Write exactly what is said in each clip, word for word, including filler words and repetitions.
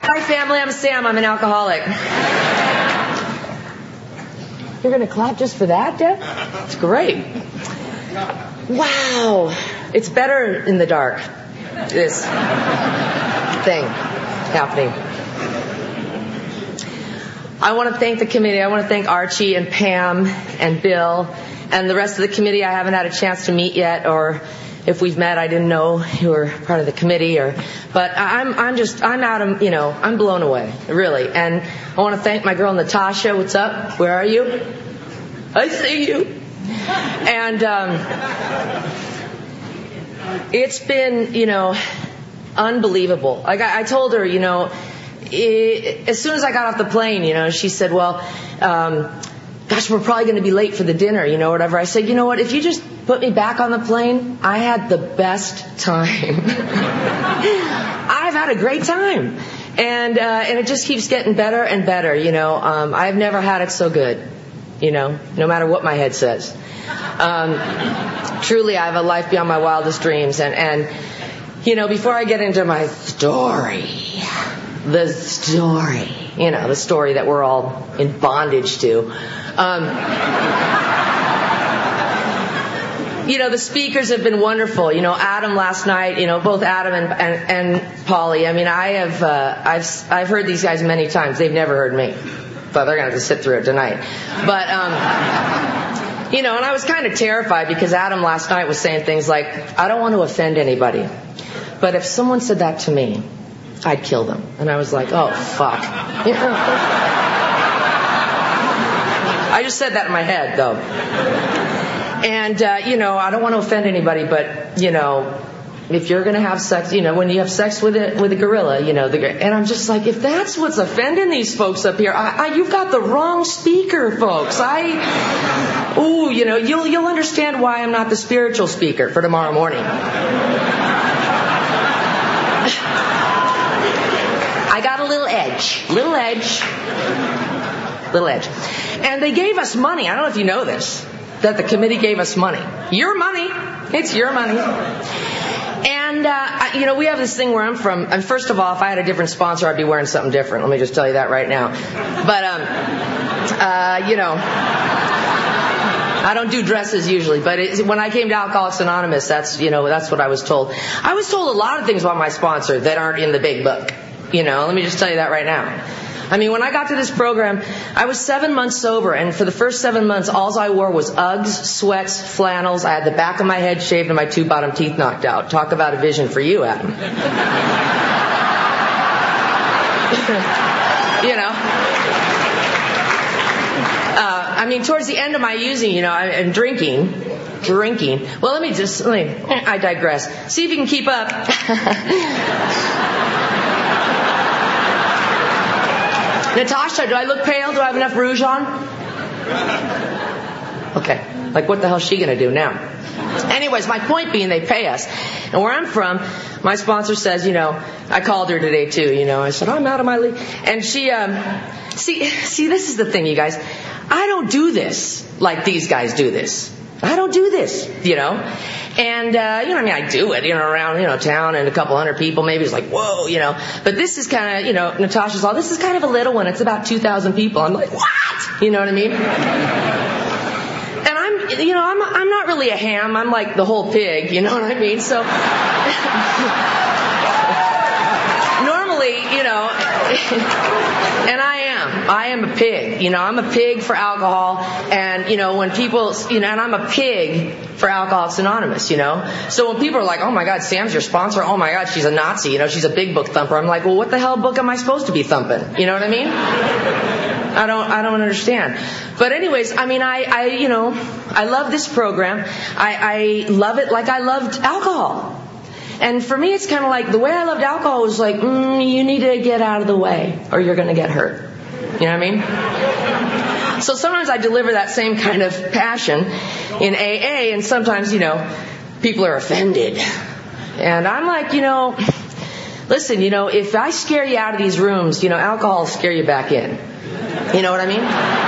Hi, family. I'm Sam. I'm an alcoholic. You're going to clap just for that, Deb? It's great. Wow. It's better in the dark, this thing happening. I want to thank the committee. I want to thank Archie and Pam and Bill and the rest of the committee. I haven't had a chance to meet yet, or if we've met, I didn't know you were part of the committee. Or, but I'm, I'm just, I'm out of, you know, I'm blown away, really. And I want to thank my girl Natasha. What's up? Where are you? I see you. And um, it's been, you know, unbelievable. Like I, I told her, you know, it, as soon as I got off the plane, you know, she said, well, um, gosh, we're probably going to be late for the dinner, you know, whatever. I said, you know what, if you just put me back on the plane, I had the best time. I've had a great time. And, uh, and it just keeps getting better and better, you know. Um, I've never had it so good, you know, no matter what my head says. Um, truly, I have a life beyond my wildest dreams. And, and, you know, before I get into my story, the story, you know, the story that we're all in bondage to, um, you know, the speakers have been wonderful. You know, Adam last night, you know, both Adam and, and, and Polly. I mean, I have, uh, I've, I've heard these guys many times. They've never heard me. So they're going to have to sit through it tonight. But, um, you know, and I was kind of terrified because Adam last night was saying things like, I don't want to offend anybody, but if someone said that to me, I'd kill them. And I was like, oh, fuck. You know? I just said that in my head, though. And, uh, you know, I don't want to offend anybody, but, you know, if you're going to have sex, you know, when you have sex with a, with a gorilla, you know, the, and I'm just like, if that's what's offending these folks up here, I, I, you've got the wrong speaker, folks. I, ooh, you know, you'll, you'll understand why I'm not the spiritual speaker for tomorrow morning. I got a little edge, little edge, little edge. And they gave us money. I don't know if you know this, that the committee gave us money. Your money. It's your money. And, uh, you know, we have this thing where I'm from. And first of all, if I had a different sponsor, I'd be wearing something different. Let me just tell you that right now. But, um, uh, you know, I don't do dresses usually. But it, when I came to Alcoholics Anonymous, that's, you know, that's what I was told. I was told a lot of things about my sponsor that aren't in the big book. You know, let me just tell you that right now. I mean, when I got to this program, I was seven months sober, and for the first seven months, all I wore was Uggs, sweats, flannels. I had the back of my head shaved and my two bottom teeth knocked out. Talk about a vision for you, Adam. You know? Uh, I mean, towards the end of my using, you know, I, and drinking, drinking. Well, let me just, let me, I digress. See if you can keep up. Natasha, do I look pale? Do I have enough rouge on? Okay. Like, what the hell is she going to do now? Anyways, my point being, they pay us. And where I'm from, my sponsor says, you know, I called her today too, you know. I said, I'm out of my league. And she, um, see, see, this is the thing, you guys. I don't do this like these guys do this. I don't do this, you know. And, uh, you know, I mean, I do it, you know, around, you know, town and a couple hundred people. Maybe it's like, whoa, you know. But this is kind of, you know, Natasha's all, this is kind of a little one. It's about two thousand people. I'm like, what? You know what I mean? And I'm, you know, I'm, I'm not really a ham. I'm like the whole pig, you know what I mean? So, normally, you know, and I am. I am a pig. You know, I'm a pig for alcohol. And, you know, when people, you know, and I'm a pig for Alcoholics Anonymous, you know. So when people are like, oh my God, Sam's your sponsor. Oh my God, she's a Nazi. You know, she's a big book thumper. I'm like, well, what the hell book am I supposed to be thumping? You know what I mean? I don't, I don't understand. But anyways, I mean, I, I, you know, I love this program. I, I love it like I loved alcohol. And for me, it's kind of like the way I loved alcohol was like, mm, you need to get out of the way or you're going to get hurt. You know what I mean? So sometimes I deliver that same kind of passion in A A, and sometimes, you know, people are offended. And I'm like, you know, listen, you know, if I scare you out of these rooms, you know, alcohol will scare you back in. You know what I mean?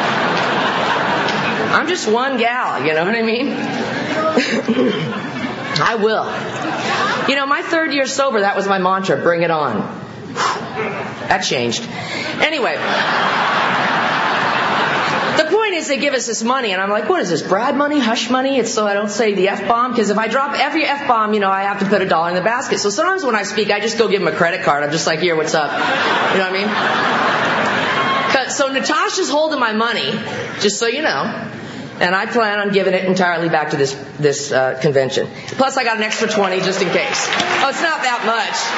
I'm just one gal, you know what I mean? I will. You know, my third year sober, that was my mantra, bring it on. That changed. Anyway. The point is they give us this money, and I'm like, what is this, Brad money, hush money? It's so I don't say the F-bomb, because if I drop every F-bomb, you know, I have to put a dollar in the basket. So sometimes when I speak, I just go give them a credit card. I'm just like, here, what's up? You know what I mean? So Natasha's holding my money, just so you know, and I plan on giving it entirely back to this this uh, convention. Plus, I got an extra twenty just in case. Oh, it's not that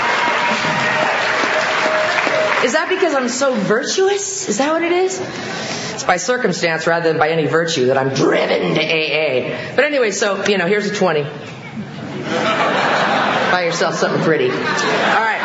much. Is that because I'm so virtuous? Is that what it is? It's by circumstance rather than by any virtue that I'm driven to A A. But anyway, so, you know, here's a twenty. Buy yourself something pretty. All right.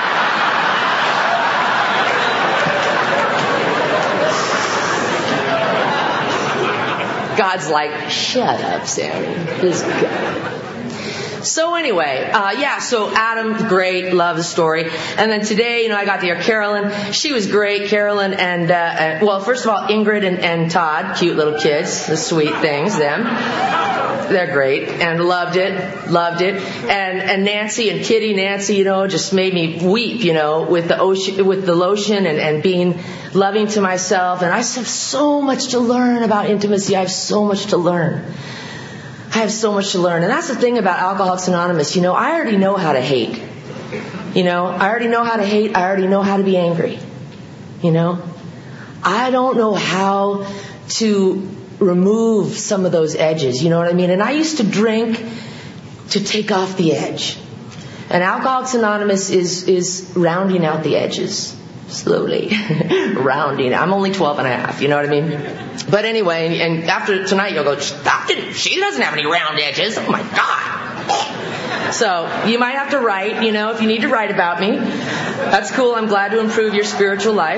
God's like, shut up, Sammy. Just go. So anyway, uh, yeah, so Adam, great, love the story. And then today, you know, I got to hear Carolyn. She was great, Carolyn and, uh, and well, first of all, Ingrid and, and Todd, cute little kids, the sweet things, them. They're great, and loved it, loved it. And, and Nancy and Kitty, Nancy, you know, just made me weep, you know, with the ocean, with the lotion and, and being loving to myself. And I have so much to learn about intimacy. I have so much to learn. I have so much to learn. And that's the thing about Alcoholics Anonymous. You know, I already know how to hate. You know, I already know how to hate. I already know how to be angry. You know, I don't know how to remove some of those edges. You know what I mean? And I used to drink to take off the edge. And Alcoholics Anonymous is, is rounding out the edges. Slowly. Rounding. I'm only twelve and a half. You know what I mean? But anyway, and after tonight you'll go, stop it. She doesn't have any round edges. Oh my God. So you might have to write, you know, if you need to write about me. That's cool. I'm glad to improve your spiritual life.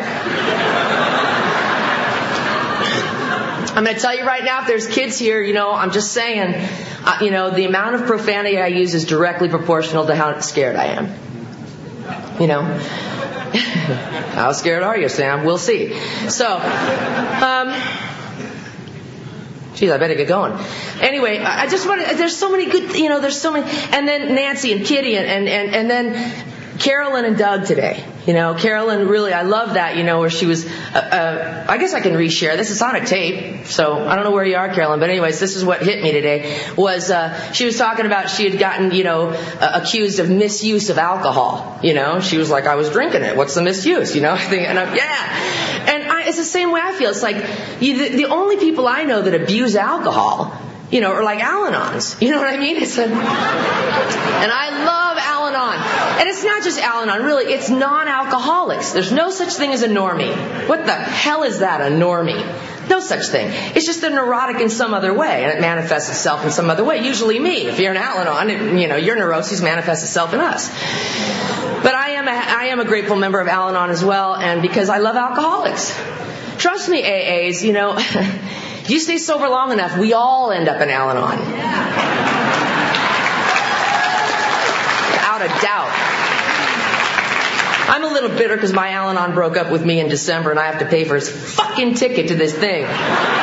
I'm going to tell you right now, if there's kids here, you know, I'm just saying, uh, you know, the amount of profanity I use is directly proportional to how scared I am. You know? How scared are you, Sam? We'll see. So, um, geez, I better get going. Anyway, I just want to, there's so many good, you know, there's so many, and then Nancy and Kitty and, and, and, and then Carolyn and Doug today. You know, Carolyn, really, I love that, you know, where she was, uh, uh, I guess I can reshare. This is on a tape, so I don't know where you are, Carolyn, but anyways, this is what hit me today, was, uh, she was talking about she had gotten, you know, uh, accused of misuse of alcohol, you know. She was like, I was drinking it. What's the misuse, you know? And I'm, yeah. And I, it's the same way I feel. It's like, you, the, the only people I know that abuse alcohol, you know, are like Al-Anons. You know what I mean? It's a, and I love Al-Anon. And it's not just Al-Anon, really, it's non-alcoholics. There's no such thing as a normie. What the hell is that, a normie? No such thing. It's just a neurotic in some other way, and it manifests itself in some other way. Usually me. If you're an Al-Anon, it, you know, your neuroses manifest itself in us. But I am a, I am a grateful member of Al-Anon as well, and because I love alcoholics. Trust me, A As, you know, you stay sober long enough, we all end up in Al-Anon. Without a doubt. I'm a little bitter because my Al-Anon broke up with me in December and I have to pay for his fucking ticket to this thing. But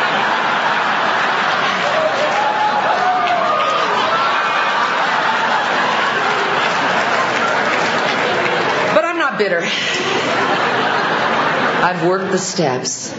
I'm not bitter. I've worked the steps.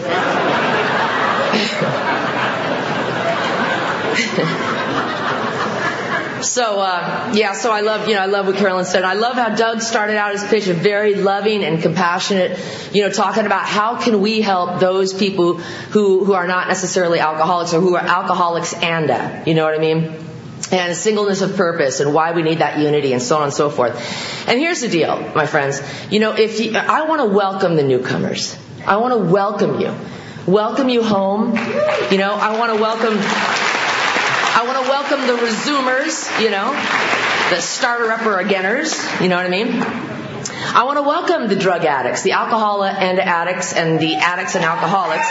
So, uh, yeah, so I love, you know, I love what Carolyn said. I love how Doug started out his pitch, very loving and compassionate, you know, talking about how can we help those people who, who are not necessarily alcoholics or who are alcoholics and, uh, you know what I mean? And a singleness of purpose and why we need that unity and so on and so forth. And here's the deal, my friends. You know, if you, I want to welcome the newcomers. I want to welcome you. Welcome you home. You know, I want to welcome... I want to welcome the resumers, you know, the starter-upper againers, you know what I mean? I want to welcome the drug addicts, the alcohol and addicts, and the addicts and alcoholics.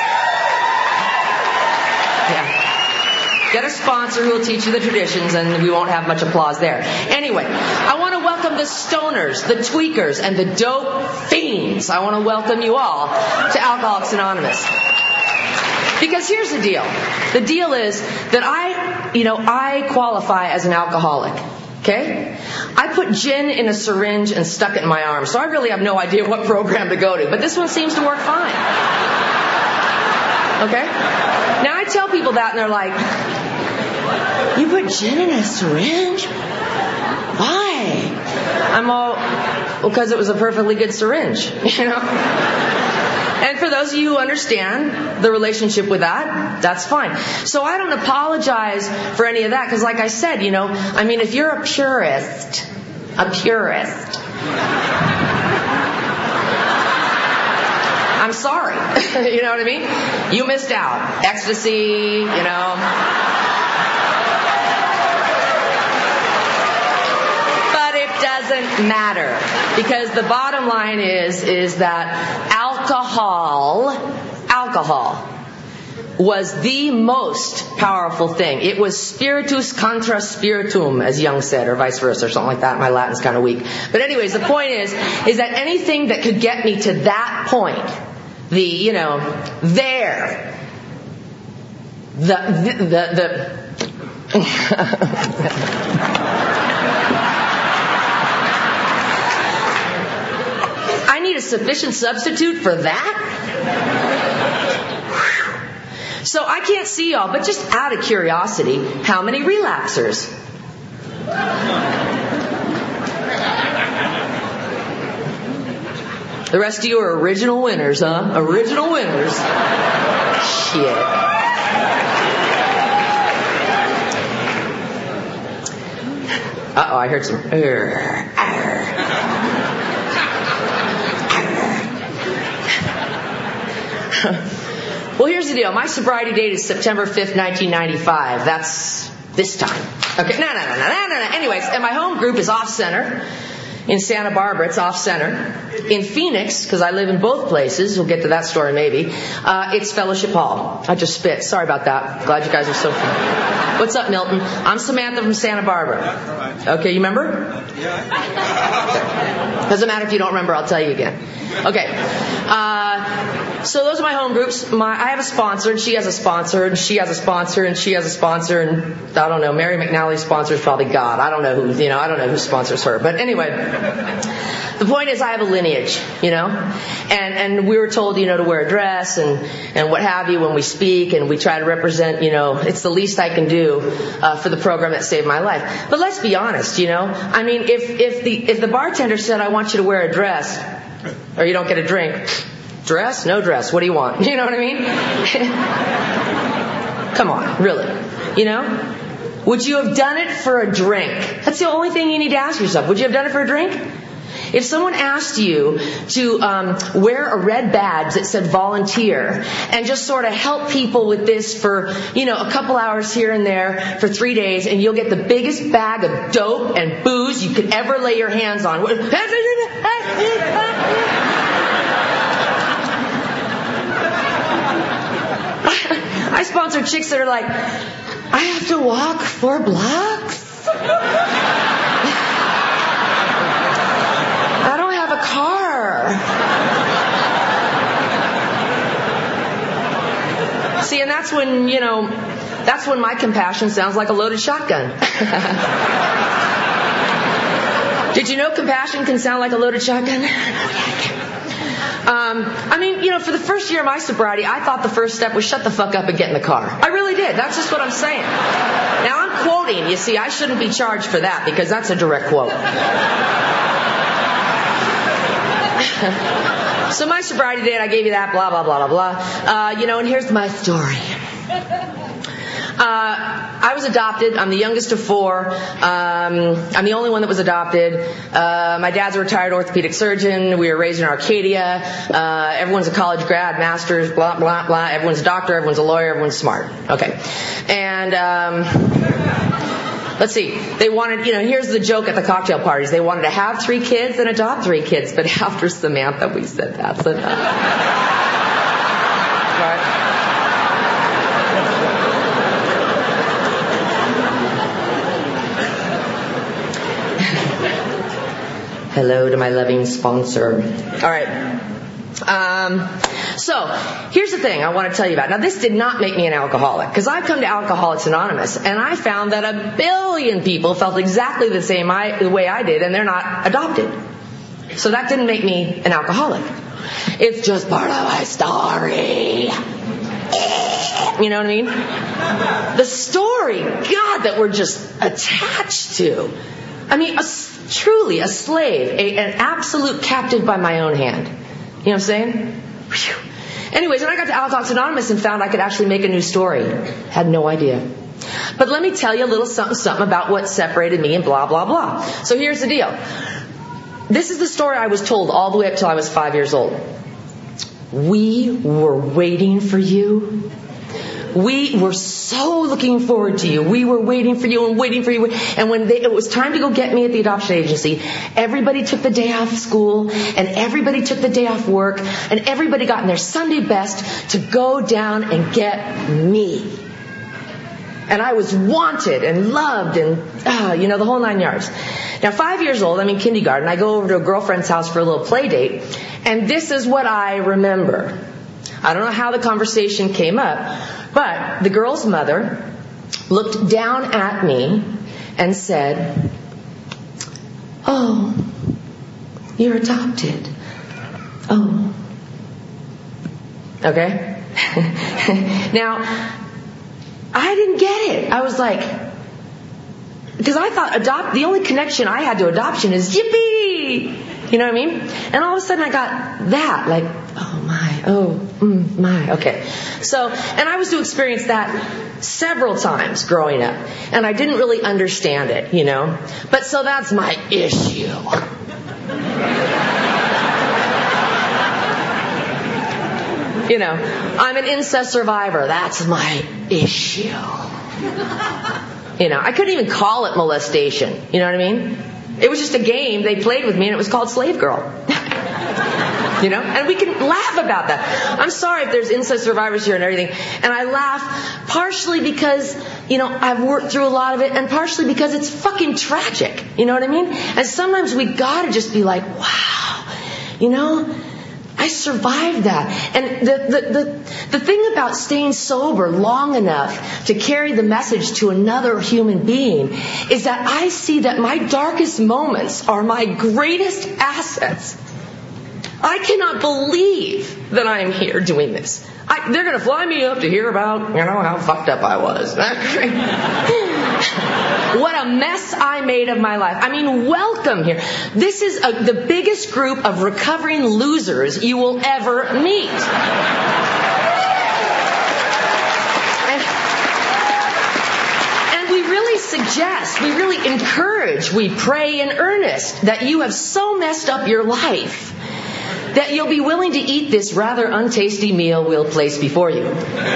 Yeah. Get a sponsor who will teach you the traditions, and we won't have much applause there. Anyway, I want to welcome the stoners, the tweakers, and the dope fiends. I want to welcome you all to Alcoholics Anonymous. Because here's the deal. The deal is that I, you know, I qualify as an alcoholic. Okay? I put gin in a syringe and stuck it in my arm, so I really have no idea what program to go to, but this one seems to work fine. Okay? Now I tell people that and they're like, you put gin in a syringe? Why? I'm all, well, because it was a perfectly good syringe, you know? And for those of you who understand the relationship with that, that's fine. So I don't apologize for any of that, because like I said, you know, I mean, if you're a purist, a purist, I'm sorry. You know what I mean? You missed out. Ecstasy, you know. But it doesn't matter, because the bottom line is, is that alcohol, alcohol was the most powerful thing. It was spiritus contra spiritum, as Jung said, or vice versa, or something like that. My Latin's kind of weak. But anyways, the point is, is that anything that could get me to that point, the, you know, there, the, the, the, the I need a sufficient substitute for that? So I can't see y'all, but just out of curiosity, how many relapsers? The rest of you are original winners, huh? Original winners. Shit. Uh-oh, I heard some... Arr, arr. Well, here's the deal. My sobriety date is September fifth, nineteen ninety-five. That's this time. Okay, no, no, no, no, no, no. Anyways, and my home group is off-center in Santa Barbara. It's off-center. In Phoenix, because I live in both places, we'll get to that story maybe, uh, it's Fellowship Hall. I just spit. Sorry about that. Glad you guys are so fun. What's up, Milton? I'm Samantha from Santa Barbara. Okay, you remember? Yeah. Doesn't matter if you don't remember, I'll tell you again. Okay. Uh, so those are my home groups. My, I have a sponsor, and she has a sponsor, and she has a sponsor, and she has a sponsor, and I don't know, Mary McNally's sponsor is probably God. I don't know who, you know, I don't know who sponsors her. But anyway, the point is I have a lineage, you know, and, and we were told, you know, to wear a dress and, and what have you when we speak, and we try to represent, you know, it's the least I can do uh, for the program that saved my life. But let's be honest, you know, I mean, if, if the, if the bartender said, I want you to wear a dress, or you don't get a drink, dress? No dress. What do you want? You know what I mean? Come on, really. You know? Would you have done it for a drink? That's the only thing you need to ask yourself. Would you have done it for a drink? If someone asked you to um, wear a red badge that said volunteer and just sort of help people with this for, you know, a couple hours here and there for three days, and you'll get the biggest bag of dope and booze you could ever lay your hands on. I sponsor chicks that are like, I have to walk four blocks? I don't have a car. See, and that's when, you know, that's when my compassion sounds like a loaded shotgun. Did you know compassion can sound like a loaded shotgun? Um, I mean, you know, for the first year of my sobriety, I thought the first step was shut the fuck up and get in the car. I really did. That's just what I'm saying. Now, I'm quoting. You see, I shouldn't be charged for that because that's a direct quote. So my sobriety date, I gave you that, blah, blah, blah, blah, blah. Uh, you know, and here's my story. Uh, I was adopted. I'm the youngest of four. Um, I'm the only one that was adopted. Uh, my dad's a retired orthopedic surgeon. We were raised in Arcadia. Uh, everyone's a college grad, master's, blah, blah, blah. Everyone's a doctor. Everyone's a lawyer. Everyone's smart. Okay. And, um, let's see. They wanted, you know, here's the joke at the cocktail parties. They wanted to have three kids and adopt three kids. But after Samantha, we said that's enough. Right? Hello to my loving sponsor. All right. Um, so, here's the thing I want to tell you about. Now, this did not make me an alcoholic, because I've come to Alcoholics Anonymous, and I found that a billion people felt exactly the same I, the way I did, and they're not adopted. So that didn't make me an alcoholic. It's just part of my story. You know what I mean? The story, God, that we're just attached to. I mean, a, truly a slave, a, an absolute captive by my own hand. You know what I'm saying? Whew. Anyways, when I got to Alcoholics Anonymous and found I could actually make a new story, had no idea. But let me tell you a little something, something about what separated me and blah, blah, blah. So here's the deal. This is the story I was told all the way up till I was five years old. We were waiting for you. We were so looking forward to you. We were waiting for you and waiting for you. And when they, it was time to go get me at the adoption agency, everybody took the day off school and everybody took the day off work and everybody got in their Sunday best to go down and get me. And I was wanted and loved and, uh, you know, the whole nine yards. Now, five years old, I'm in kindergarten. I go over to a girlfriend's house for a little play date. And this is what I remember. I don't know how the conversation came up, but the girl's mother looked down at me and said, "Oh, you're adopted. Oh." Okay? Now, I didn't get it. I was like, because I thought adopt, the only connection I had to adoption is yippee! You know what I mean? And all of a sudden I got that, like, oh my, oh, mm, my, okay. So, and I was to experience that several times growing up. And I didn't really understand it, you know. But so that's my issue. You know, I'm an incest survivor. That's my issue. You know, I couldn't even call it molestation. You know what I mean? It was just a game they played with me, and it was called Slave Girl. You know? And we can laugh about that. I'm sorry if there's incest survivors here and everything. And I laugh partially because, you know, I've worked through a lot of it, and partially because it's fucking tragic. You know what I mean? And sometimes we gotta just be like, wow, you know, I survived that. And the, the, the, the thing about staying sober long enough to carry the message to another human being is that I see that my darkest moments are my greatest assets. I cannot believe that I am here doing this. I, they're going to fly me up to hear about, you know, how fucked up I was. What a mess I made of my life. I mean, welcome here. This is a, the biggest group of recovering losers you will ever meet. And, and we really suggest, we really encourage, we pray in earnest that you have so messed up your life that you'll be willing to eat this rather untasty meal we'll place before you.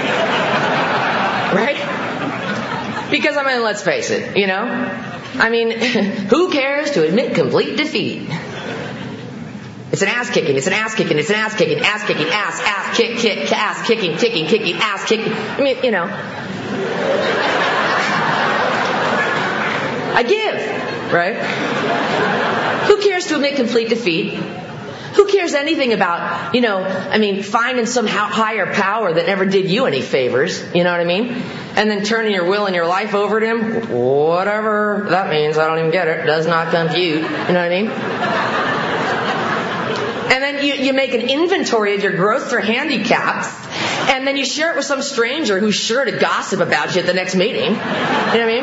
Right? Because, I mean, let's face it, you know? I mean, who cares to admit complete defeat? It's an ass kicking, it's an ass kicking, it's an ass kicking, ass kicking, ass, ass, kick, kick, ass kicking, kicking, kicking, ass kicking. I mean, you know. I give, right? Who cares to admit complete defeat? Who cares anything about, you know, I mean, finding some higher power that never did you any favors, you know what I mean? And then turning your will and your life over to him, whatever that means, I don't even get it, does not compute, you know what I mean? And then you, you make an inventory of your growth or handicaps, and then you share it with some stranger who's sure to gossip about you at the next meeting, you know what I mean?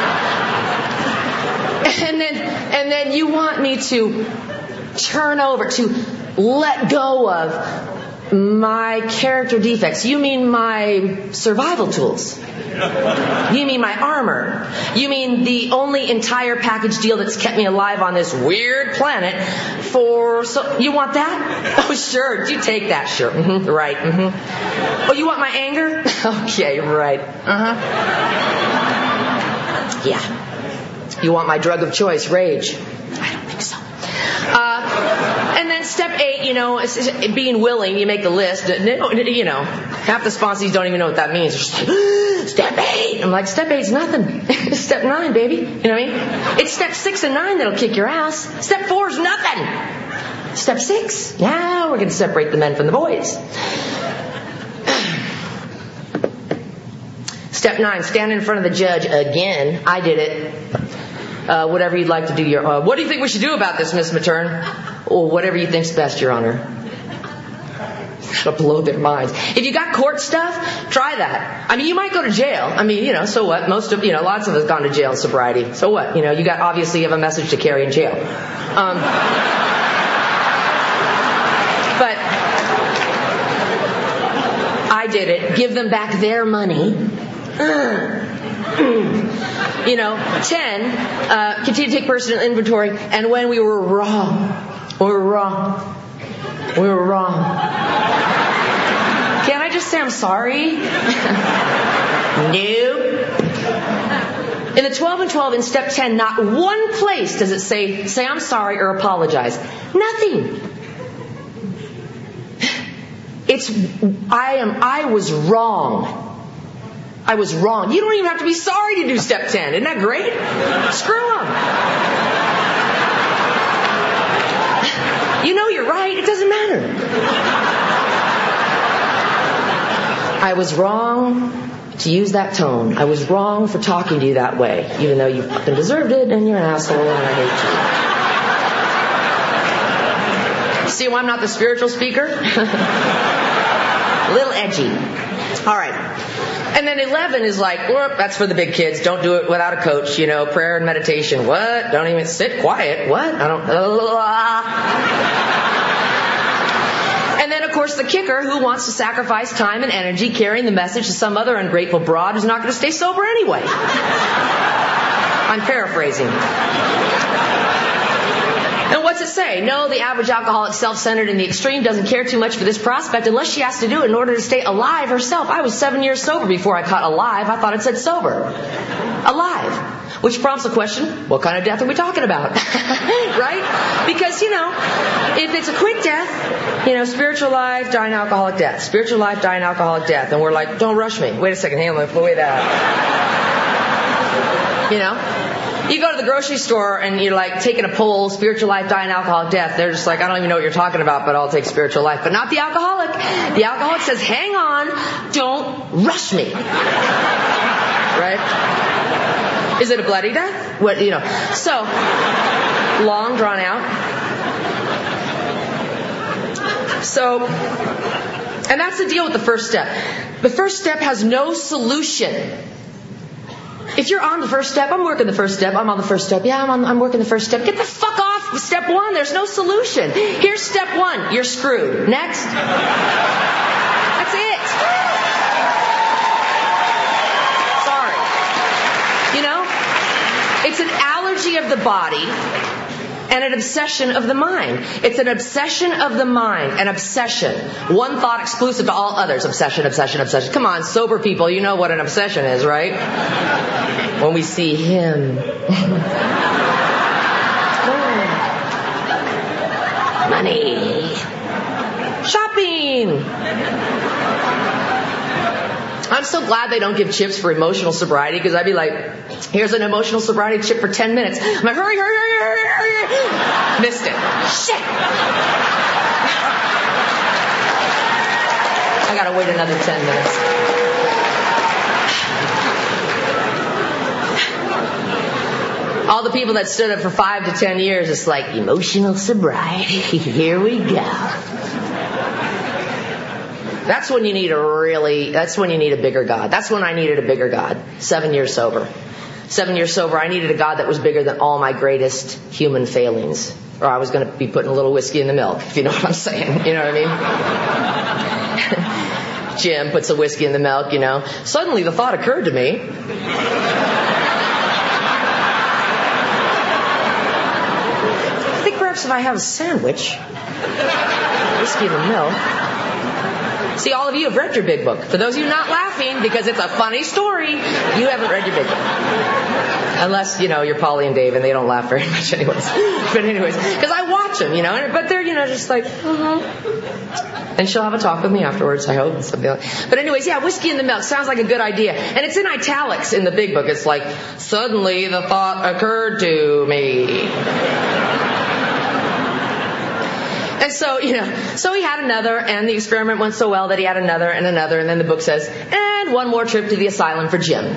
And then, and then you want me to turn over, to let go of my character defects. You mean my survival tools. You mean my armor. You mean the only entire package deal that's kept me alive on this weird planet for... So you want that? Oh, sure. You take that. Sure. Mm-hmm. Right. Mm-hmm. Oh, you want my anger? Okay, right. Uh-huh. Yeah. You want my drug of choice, rage? I don't think so. Uh, and then step eight, you know, being willing, you make the list. You know, half the sponsees don't even know what that means. They're just like, step eight. I'm like, step eight's nothing. Step nine, baby. You know what I mean? It's step six and nine that'll kick your ass. Step four's nothing. Step six. Now we're going to separate the men from the boys. Step nine, stand in front of the judge again. I did it. Uh, whatever you'd like to do, Your uh, What do you think we should do about this, Miss Matern? Or whatever you think's best, Your Honor. It'll blow their minds. If you got court stuff, try that. I mean, you might go to jail. I mean, you know, so what? Most of, you know, lots of us gone to jail in sobriety. So what? You know, you got, obviously you have a message to carry in jail. Um, but I did it. Give them back their money. You know, ten, uh, continue to take personal inventory, and when we were wrong, we were wrong, we were wrong. Can't I just say I'm sorry? Nope. In the twelve and twelve in step ten, not one place does it say, say I'm sorry or apologize. Nothing. It's, I am, I was wrong. I was wrong. You don't even have to be sorry to do step ten. Isn't that great? Screw them. You know you're right. It doesn't matter. I was wrong to use that tone. I was wrong for talking to you that way, even though you fucking deserved it and you're an asshole and I hate you. See why I'm not the spiritual speaker? A little edgy. All right. And then eleven is like, whoop, that's for the big kids. Don't do it without a coach. You know, prayer and meditation. What? Don't even sit quiet. What? I don't. Uh, and then, of course, the kicker who wants to sacrifice time and energy carrying the message to some other ungrateful broad who's not going to stay sober anyway. I'm paraphrasing. And what's it say? No, the average alcoholic, self-centered in the extreme, doesn't care too much for this prospect unless she has to do it in order to stay alive herself. I was seven years sober before I caught alive. I thought it said sober. Alive. Which prompts the question, what kind of death are we talking about? Right? Because, you know, if it's a quick death, you know, spiritual life, dying alcoholic death. Spiritual life, dying alcoholic death. And we're like, don't rush me. Wait a second, hang on, let me wait that. You know? You go to the grocery store and you're like taking a poll, spiritual life, dying, alcoholic, death. They're just like, I don't even know what you're talking about, but I'll take spiritual life. But not the alcoholic. The alcoholic says, hang on, don't rush me. Right? Is it a bloody death? What, you know. So, long, drawn out. So, and that's the deal with the first step. The first step has no solution. If you're on the first step, I'm working the first step, I'm on the first step, yeah, I'm, on, I'm working the first step, get the fuck off with step one, there's no solution. Here's step one, you're screwed. Next. That's it. Sorry. You know, it's an allergy of the body and an obsession of the mind. It's an obsession of the mind, an obsession. One thought exclusive to all others. Obsession, obsession, obsession. Come on, sober people, you know what an obsession is, right? When we see him. Money. Shopping. I'm so glad they don't give chips for emotional sobriety, because I'd be like, here's an emotional sobriety chip for ten minutes. I'm like, hurry, hurry, hurry, hurry, hurry. Missed it. Shit. I gotta wait another ten minutes. All the people that stood up for five to ten years, it's like, emotional sobriety. Here we go. That's when you need a really, that's when you need a bigger God. That's when I needed a bigger God. Seven years sober. Seven years sober, I needed a God that was bigger than all my greatest human failings. Or I was going to be putting a little whiskey in the milk, if you know what I'm saying. You know what I mean? Jim puts a whiskey in the milk, you know. Suddenly the thought occurred to me. I think perhaps if I have a sandwich, whiskey in the milk. See, all of you have read your big book. For those of you not laughing, because it's a funny story, you haven't read your big book. Unless, you know, you're Polly and Dave and they don't laugh very much anyways. But anyways, because I watch them, you know, but they're, you know, just like, mm-hmm. And she'll have a talk with me afterwards, I hope. Something like that. But anyways, yeah, whiskey in the milk sounds like a good idea. And it's in italics in the big book. It's like, suddenly the thought occurred to me. And so, you know, so he had another, and the experiment went so well that he had another and another, and then the book says, and one more trip to the asylum for Jim.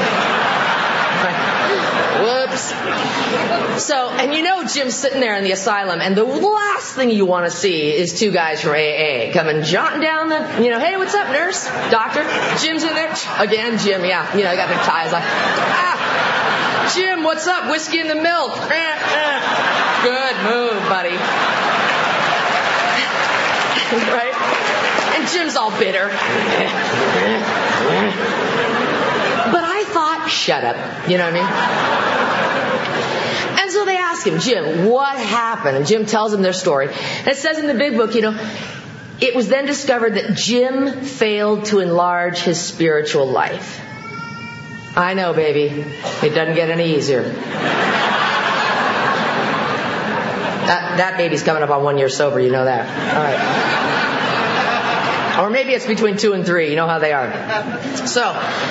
Whoops. So, and you know Jim's sitting there in the asylum, and the last thing you want to see is two guys from A A coming jotting down the, you know, hey, what's up, nurse, doctor? Jim's in there. Again, Jim, yeah, you know, got their ties like, ah, Jim, what's up? Whiskey in the milk. Good move, buddy. Right? And Jim's all bitter. But I thought, shut up. You know what I mean? And so they ask him, Jim, what happened? And Jim tells them their story. And it says in the big book, you know, it was then discovered that Jim failed to enlarge his spiritual life. I know, baby. It doesn't get any easier. That, that baby's coming up on one year sober. You know that. All right. Or maybe it's between two and three. You know how they are. So,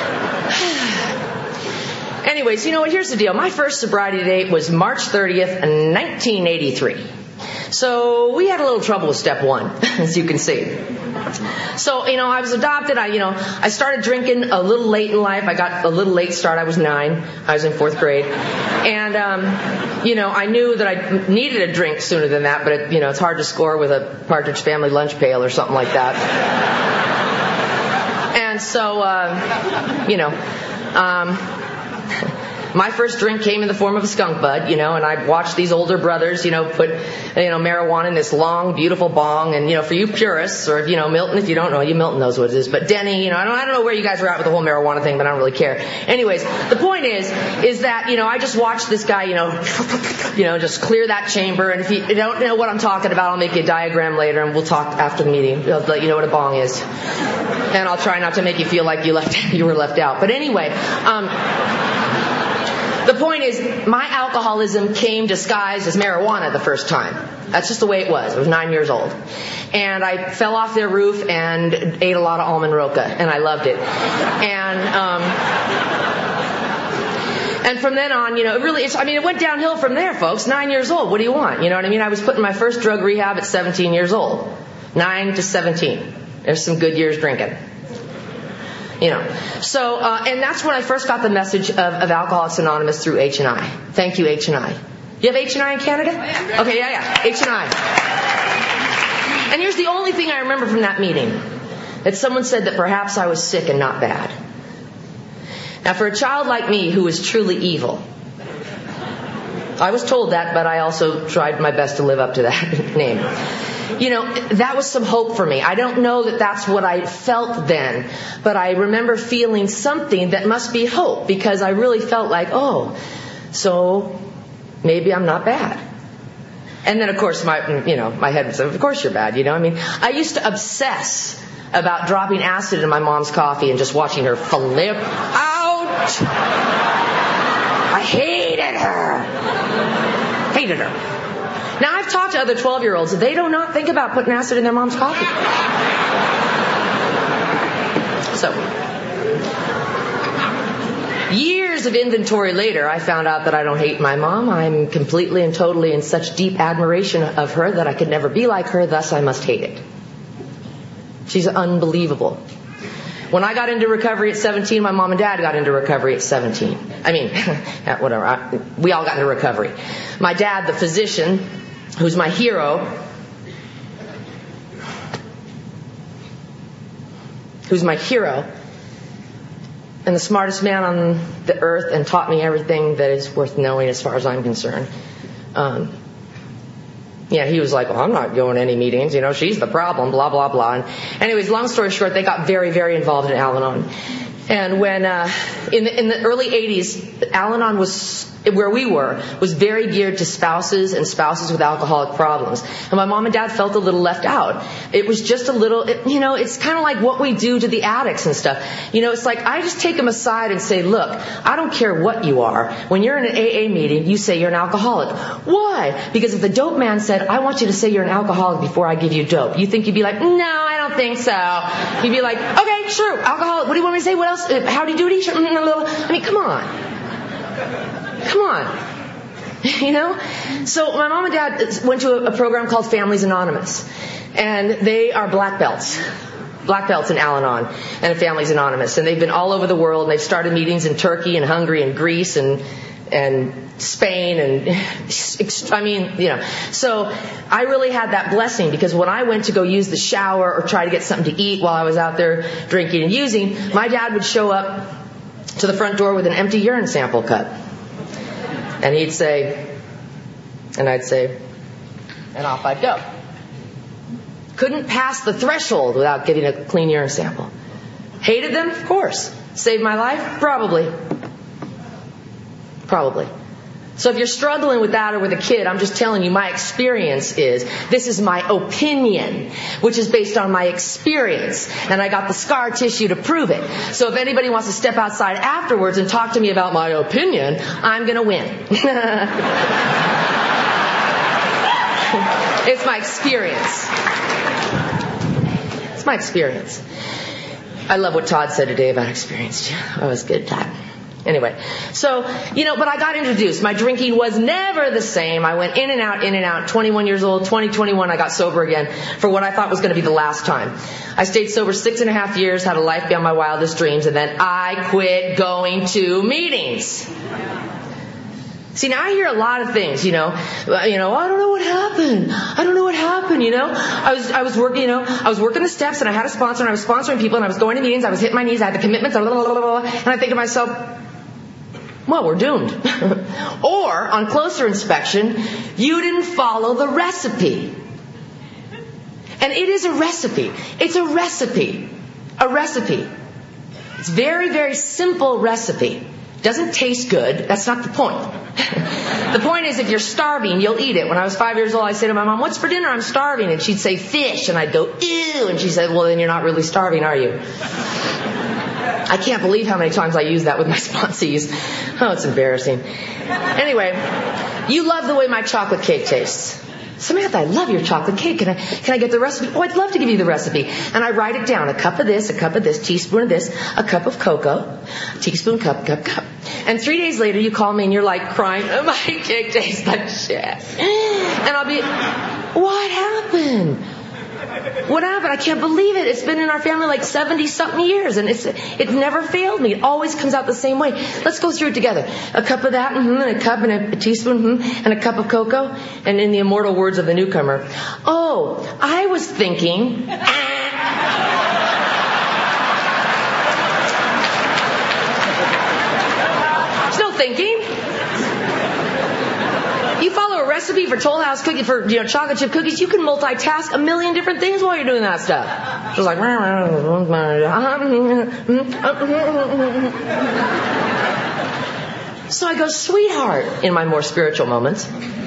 anyways, you know what? Here's the deal. My first sobriety date was March thirtieth, nineteen eighty-three. So we had a little trouble with step one, as you can see. So, you know, I was adopted. I, you know, I started drinking a little late in life. I got a little late start. I was nine. I was in fourth grade. And, um, you know, I knew that I needed a drink sooner than that, but, it, you know, it's hard to score with a Partridge Family lunch pail or something like that. And so, uh, you know, um, my first drink came in the form of a skunk bud, you know, and I watched these older brothers, you know, put, you know, marijuana in this long, beautiful bong. And, you know, for you purists, or, you know, Milton, if you don't know, you Milton knows what it is. But Denny, you know, I don't, I don't know where you guys were at with the whole marijuana thing, but I don't really care. Anyways, the point is, is that, you know, I just watched this guy, you know, you know, just clear that chamber. And if you don't know what I'm talking about, I'll make you a diagram later, and we'll talk after the meeting. I'll let you know what a bong is. And I'll try not to make you feel like you left, you were left out. But anyway, um, the point is, my alcoholism came disguised as marijuana the first time. That's just the way it was. I was nine years old. And I fell off their roof and ate a lot of almond roca, and I loved it. And, um, and from then on, you know, it really, it's, I mean, it went downhill from there, folks. Nine years old. What do you want? You know what I mean? I was put in my first drug rehab at seventeen years old. Nine to seventeen. There's some good years drinking. You know, so, uh, and that's when I first got the message of, of Alcoholics Anonymous through H and I. Thank you, H and I. You have H and I in Canada? Okay, yeah, yeah, H and I. And here's the only thing I remember from that meeting. That someone said that perhaps I was sick and not bad. Now, for a child like me who was truly evil, I was told that, but I also tried my best to live up to that name. You know, that was some hope for me. I don't know that that's what I felt then, but I remember feeling something that must be hope, because I really felt like, oh, so maybe I'm not bad. And then, of course, my, you know, my head was, of course you're bad, you know. I mean, I used to obsess about dropping acid in my mom's coffee and just watching her flip out. I hated her. Hated her. Now, I've talked to other twelve-year-olds. They do not think about putting acid in their mom's coffee. So, years of inventory later, I found out that I don't hate my mom. I'm completely and totally in such deep admiration of her that I could never be like her, thus I must hate it. She's unbelievable. When I got into recovery at seventeen, my mom and dad got into recovery at seventeen. I mean, whatever. I, we all got into recovery. My dad, the physician, who's my hero, who's my hero, and the smartest man on the earth, and taught me everything that is worth knowing as far as I'm concerned. Um, yeah, he was like, well, I'm not going to any meetings, you know, she's the problem, blah, blah, blah. And anyways, long story short, they got very, very involved in Al-Anon. And when, uh, in the, in the early eighties, Al-Anon was, where we were, was very geared to spouses and spouses with alcoholic problems. And my mom and dad felt a little left out. It was just a little, it, you know, it's kind of like what we do to the addicts and stuff. You know, it's like I just take them aside and say, look, I don't care what you are. When you're in an A A meeting, you say you're an alcoholic. Why? Because if the dope man said, I want you to say you're an alcoholic before I give you dope, you think you'd be like, no, I don't think so. You'd be like, okay, sure, alcoholic. What do you want me to say? What else? Howdy doody? I mean, come on. Come on. You know? So my mom and dad went to a, a program called Families Anonymous. And they are black belts. Black belts in Al-Anon and Families Anonymous. And they've been all over the world. And they've started meetings in Turkey and Hungary and Greece and and Spain and, I mean, you know. So I really had that blessing, because when I went to go use the shower or try to get something to eat while I was out there drinking and using, my dad would show up to the front door with an empty urine sample cup. And he'd say, and I'd say, and off I'd go. Couldn't pass the threshold without getting a clean urine sample. Hated them? Of course. Saved my life? Probably. Probably. So if you're struggling with that or with a kid, I'm just telling you, my experience is, this is my opinion, which is based on my experience. And I got the scar tissue to prove it. So if anybody wants to step outside afterwards and talk to me about my opinion, I'm going to win. It's my experience. It's my experience. I love what Todd said today about experience. That was good, Todd. Anyway, so, you know, but I got introduced. My drinking was never the same. I went in and out, in and out. twenty-one years old, twenty, twenty-one, I got sober again for what I thought was going to be the last time. I stayed sober six and a half years, had a life beyond my wildest dreams, and then I quit going to meetings. See, now I hear a lot of things, you know, you know, I don't know what happened. I don't know what happened, you know. I was, I was working, you know, I was working the steps, and I had a sponsor, and I was sponsoring people, and I was going to meetings, I was hitting my knees, I had the commitments, blah, blah, blah, blah, blah, and I think to myself, well, we're doomed. Or, on closer inspection, you didn't follow the recipe. And it is a recipe. It's a recipe. A recipe. It's a very, very simple recipe. Doesn't taste good. That's not the point. The point is, if you're starving, you'll eat it. When I was five years old, I said to my mom, what's for dinner? I'm starving. And she'd say, fish. And I'd go, ew. And she said, well, then you're not really starving, are you? I can't believe how many times I use that with my sponsees. Oh, it's embarrassing. Anyway, you love the way my chocolate cake tastes. Samantha, I love your chocolate cake. Can I, can I get the recipe? Oh, I'd love to give you the recipe. And I write it down. A cup of this, a cup of this, teaspoon of this, a cup of cocoa, teaspoon, cup, cup, cup. And three days later, you call me and you're like crying, oh, my cake tastes like shit. And I'll be, what happened? What happened? I can't believe it. It's been in our family like seventy-something years, and it's it's never failed me. It always comes out the same way. Let's go through it together. A cup of that, mm-hmm, and a cup and a, a teaspoon, mm-hmm, and a cup of cocoa. And in the immortal words of the newcomer, oh, I was thinking... There's no thinking. You follow a recipe for Toll House cookie, for, you know, chocolate chip cookies, you can multitask a million different things while you're doing that stuff. Just like, so I go, sweetheart, in my more spiritual moments.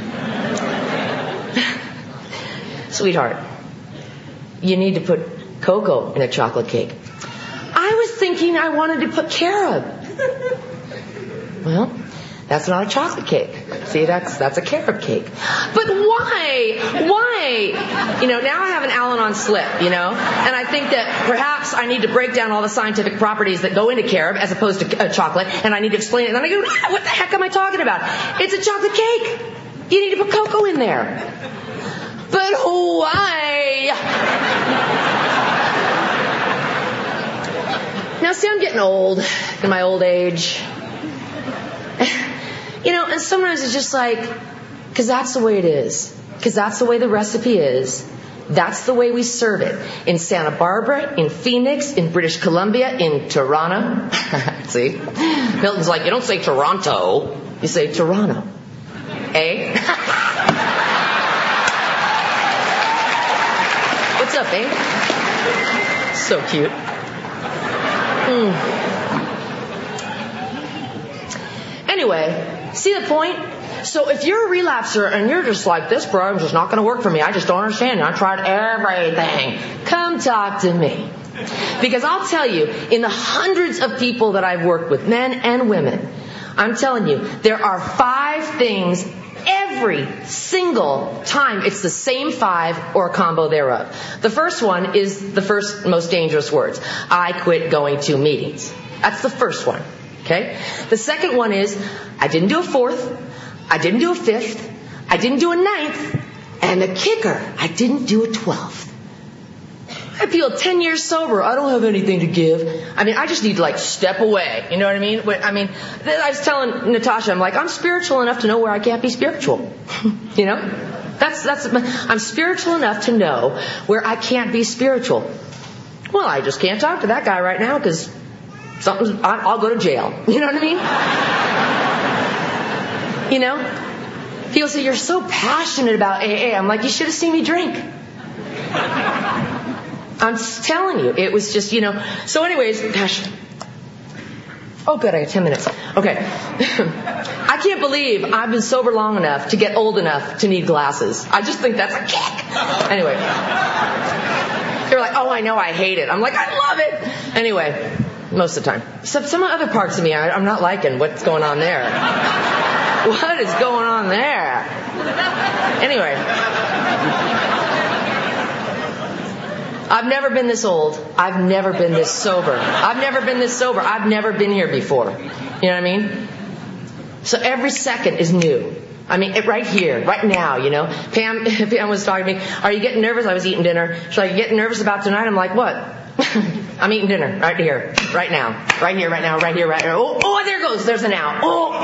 Sweetheart, you need to put cocoa in a chocolate cake. I was thinking I wanted to put carob. Well, that's not a chocolate cake. See, that's that's a carob cake. But why? Why? You know, now I have an Al-Anon slip, you know, and I think that perhaps I need to break down all the scientific properties that go into carob as opposed to uh, chocolate, and I need to explain it. And then I go, ah, what the heck am I talking about? It's a chocolate cake. You need to put cocoa in there. But why? Now, see, I'm getting old in my old age. You know, and sometimes it's just like, because that's the way it is. Because that's the way the recipe is. That's the way we serve it. In Santa Barbara, in Phoenix, in British Columbia, in Toronto. See? Milton's like, you don't say Toronto. You say Toronto. Eh? What's up, eh? So cute. Mm. Anyway, see the point? So if you're a relapser and you're just like, this program's just not going to work for me, I just don't understand, I tried everything, come talk to me. Because I'll tell you, in the hundreds of people that I've worked with, men and women, I'm telling you, there are five things every single time. It's the same five or a combo thereof. The first one is the first most dangerous words. I quit going to meetings. That's the first one. Okay? The second one is, I didn't do a fourth. I didn't do a fifth. I didn't do a ninth. And the kicker, I didn't do a twelfth. I feel ten years sober. I don't have anything to give. I mean, I just need to like step away. You know what I mean? I mean, I was telling Natasha, I'm like, I'm spiritual enough to know where I can't be spiritual. You know? That's, that's, I'm spiritual enough to know where I can't be spiritual. Well, I just can't talk to that guy right now because something's, I'll go to jail. You know what I mean? You know? People say, you're so passionate about A A. I'm like, you should have seen me drink. I'm telling you, it was just, you know. So anyways, gosh. Oh, good, I got ten minutes. Okay. I can't believe I've been sober long enough to get old enough to need glasses. I just think that's a kick. Anyway. They're like, oh, I know, I hate it. I'm like, I love it. Anyway, most of the time. So some other parts of me, I, I'm not liking what's going on there. What is going on there? Anyway. I've never been this old. I've never been this sober. I've never been this sober. I've never been here before. You know what I mean? So every second is new. I mean, it, right here, right now, you know. Pam, Pam was talking to me. Are you getting nervous? I was eating dinner. She's like, you getting nervous about tonight? I'm like, what? I'm eating dinner right here, right now, right here, right now, right here, right here. Oh, oh, there it goes. There's a now. Oh.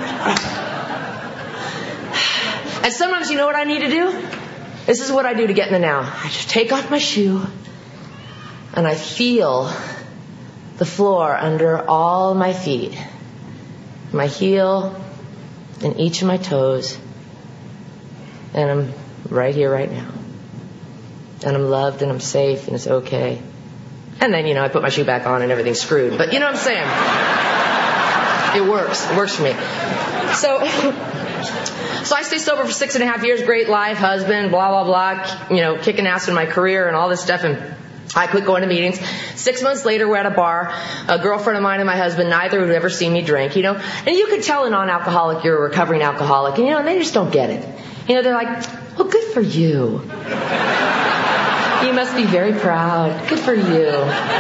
And sometimes, you know what I need to do? This is what I do to get in the now. I just take off my shoe and I feel the floor under all my feet, my heel and each of my toes. And I'm right here, right now. And I'm loved and I'm safe and it's okay. And then, you know, I put my shoe back on and everything's screwed. But you know what I'm saying? It works. It works for me. So... So I stayed sober for six and a half years, great life, husband, blah, blah, blah, you know, kicking ass in my career and all this stuff. And I quit going to meetings. Six months later, we're at a bar. A girlfriend of mine and my husband, neither had ever seen me drink, you know. And you could tell a non-alcoholic you're a recovering alcoholic. And, you know, they just don't get it. You know, they're like, well, good for you. You must be very proud. Good for you.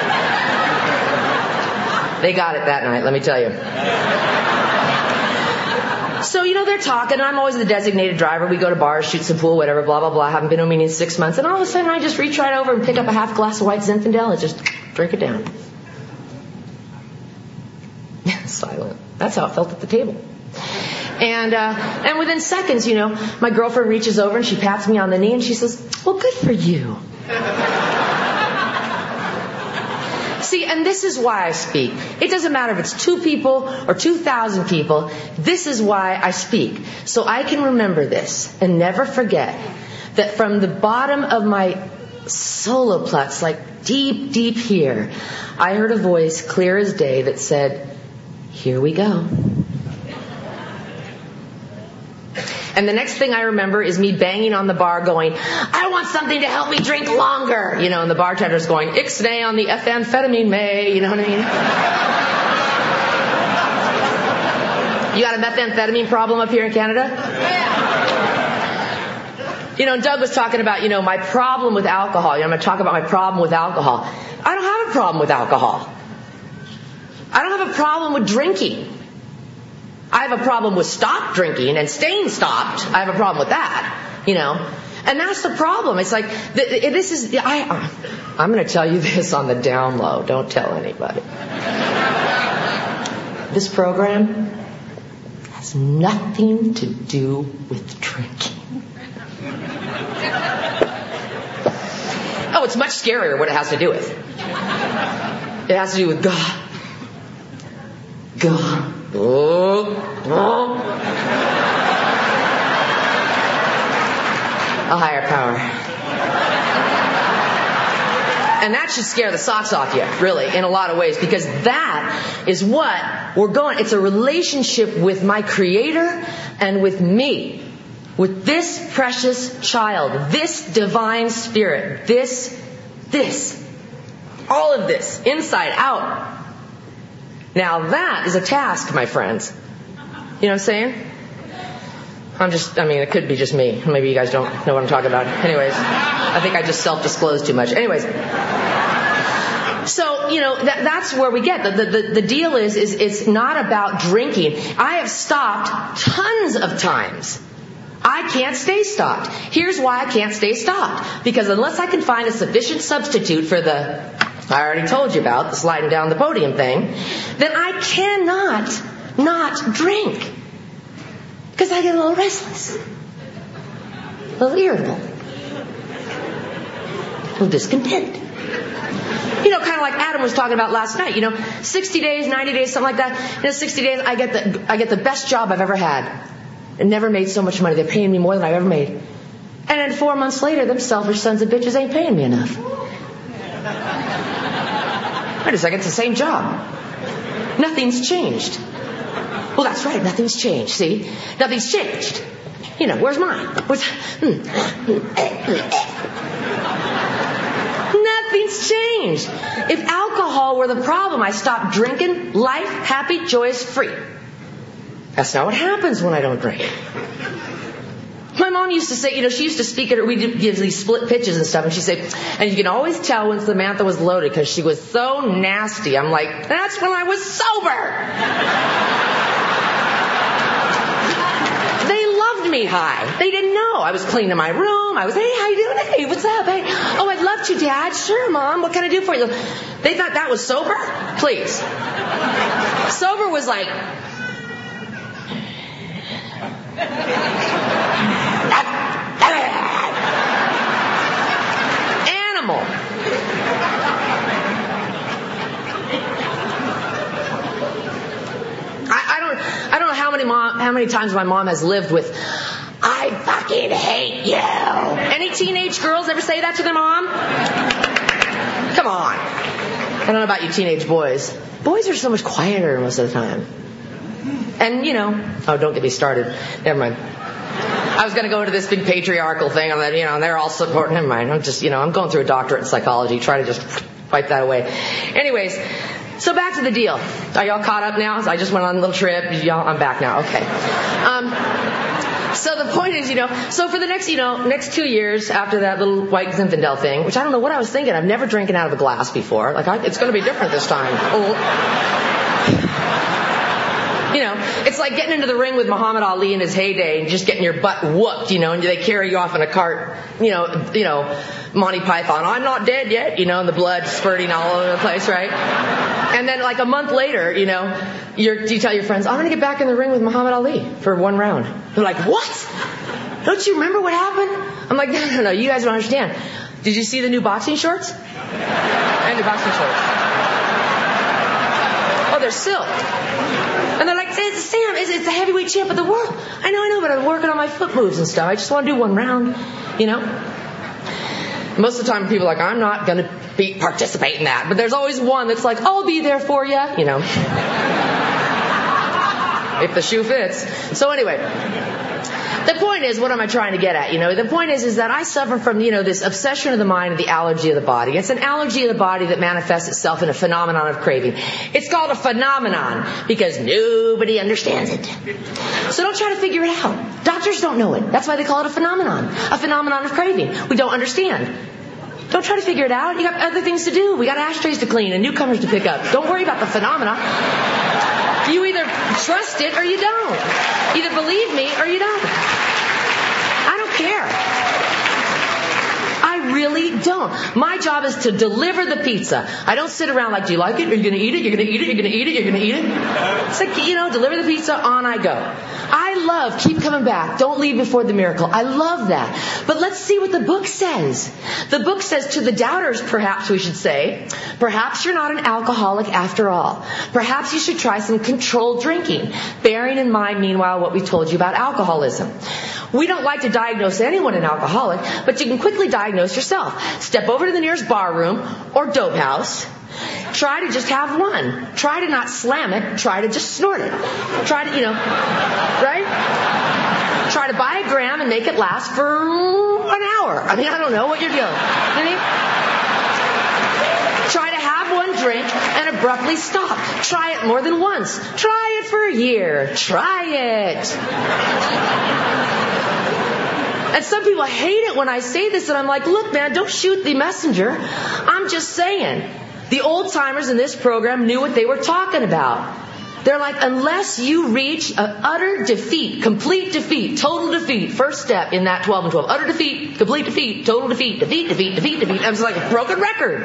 They got it that night, let me tell you. So, you know, they're talking, and I'm always the designated driver. We go to bars, shoot some pool, whatever, blah, blah, blah. I haven't been to a meeting in six months. And all of a sudden, I just reach right over and pick up a half glass of white Zinfandel and just drink it down. Silent. That's how it felt at the table. And uh, and within seconds, you know, my girlfriend reaches over and she pats me on the knee and she says, well, good for you. See, and this is why I speak. It doesn't matter if it's two people or two thousand people. This is why I speak. So I can remember this and never forget that from the bottom of my soloplex, like deep, deep here, I heard a voice clear as day that said, here we go. And the next thing I remember is me banging on the bar going, I want something to help me drink longer. You know, and the bartender's going, ixnay on the ethamphetamine may. You know what I mean? You got a methamphetamine problem up here in Canada? You know, and Doug was talking about, you know, my problem with alcohol. You know, I'm going to talk about my problem with alcohol. I don't have a problem with alcohol. I don't have a problem with drinking. I have a problem with stop drinking and staying stopped. I have a problem with that, you know. And that's the problem. It's like, this is, I, I'm going to tell you this on the down low. Don't tell anybody. This program has nothing to do with drinking. Oh, it's much scarier what it has to do with. It has to do with God. God. Oh, oh. A higher power. And that should scare the socks off you, really, in a lot of ways, because that is what we're going. It's a relationship with my Creator and with me, with this precious child, this divine spirit, this, this, all of this, inside out. Now that is a task, my friends. You know what I'm saying? I'm just, I mean, it could be just me. Maybe you guys don't know what I'm talking about. Anyways, I think I just self-disclosed too much. Anyways. So, you know, that, that's where we get. The, the, the deal is, is it's not about drinking. I have stopped tons of times. I can't stay stopped. Here's why I can't stay stopped. Because unless I can find a sufficient substitute for the, I already told you about, the sliding down the podium thing, then I cannot not drink. Because I get a little restless. A little irritable. A little discontent. You know, kind of like Adam was talking about last night. You know, sixty days, ninety days, something like that. You know, sixty days, I get the I get the best job I've ever had. I never made so much money. They're paying me more than I've ever made. And then four months later, them selfish sons of bitches ain't paying me enough. Wait a second, it's the same job. Nothing's changed. Well, that's right, nothing's changed. See, nothing's changed. You know, where's mine? Where's hmm. Nothing's changed. If alcohol were the problem, I stopped drinking, life, happy, joyous, free. That's not what happens when I don't drink. My mom used to say, you know, she used to speak at her, we did give these split pitches and stuff, and she'd say, and you can always tell when Samantha was loaded because she was so nasty. I'm like, that's when I was sober. They loved me high. They didn't know. I was cleaning my room. I was, hey, how you doing? Hey, what's up? Hey, oh, I'd love to, Dad. Sure, Mom. What can I do for you? They thought that was sober? Please. Sober was like, animal. I, I don't. I don't know how many mom, how many times my mom has lived with, I fucking hate you. Any teenage girls ever say that to their mom? Come on. I don't know about you teenage boys. Boys are so much quieter most of the time. And, you know, oh, don't get me started. Never mind. I was going to go into this big patriarchal thing, and then, you know, and they're all supporting. Never mind. I'm just, you know, I'm going through a doctorate in psychology. Try to just wipe that away. Anyways, so back to the deal. Are y'all caught up now? I just went on a little trip. Y'all, I'm back now. Okay. Um, so the point is, you know, so for the next, you know, next two years after that little white Zinfandel thing, which I don't know what I was thinking. I've never drinking out of a glass before. Like, I, it's going to be different this time. Oh. You know, it's like getting into the ring with Muhammad Ali in his heyday and just getting your butt whooped, you know, and they carry you off in a cart, you know, you know, Monty Python, I'm not dead yet, you know, and the blood spurting all over the place, right? And then like a month later, you know, you're, you tell your friends, I'm going to get back in the ring with Muhammad Ali for one round. They're like, what? Don't you remember what happened? I'm like, no, no, no, you guys don't understand. Did you see the new boxing shorts? And the boxing shorts. Oh, they're silk. And they're like, it's Sam, it's, it's the heavyweight champ of the world. I know, I know, but I'm working on my foot moves and stuff. I just want to do one round, you know. Most of the time people are like, I'm not going to be participate in that. But there's always one that's like, I'll be there for you, you know. If the shoe fits. So anyway, the point is, what am I trying to get at? You know, the point is, is that I suffer from, you know, this obsession of the mind and the allergy of the body. It's an allergy of the body that manifests itself in a phenomenon of craving. It's called a phenomenon because nobody understands it. So don't try to figure it out. Doctors don't know it. That's why they call it a phenomenon. A phenomenon of craving. We don't understand. Don't try to figure it out. You got other things to do. We got ashtrays to clean and newcomers to pick up. Don't worry about the phenomena. You either trust it or you don't. Either believe me or you don't. I don't care. I really don't. My job is to deliver the pizza. I don't sit around like, do you like it? Are you going to eat it? You're going to eat it? You're going to eat it? You're going to eat it? It's like, you know, deliver the pizza, on I go. I love keep coming back. Don't leave before the miracle. I love that. But let's see what the book says. The book says to the doubters, perhaps we should say, perhaps you're not an alcoholic after all. Perhaps you should try some controlled drinking, bearing in mind, meanwhile, what we told you about alcoholism. We don't like to diagnose anyone an alcoholic, but you can quickly diagnose yourself. Step over to the nearest bar room or dope house. Try to just have one. Try to not slam it. Try to just snort it. Try to, you know, right? Try to buy a gram and make it last for an hour. I mean, I don't know what you're doing. I mean, try to have one drink and abruptly stop. Try it more than once. Try it for a year. Try it. And some people hate it when I say this, and I'm like, look, man, don't shoot the messenger. I'm just saying. The old timers in this program knew what they were talking about. They're like, unless you reach an utter defeat, complete defeat, total defeat, first step in that twelve and twelve, utter defeat, complete defeat, total defeat, defeat, defeat, defeat, defeat. It was like a broken record.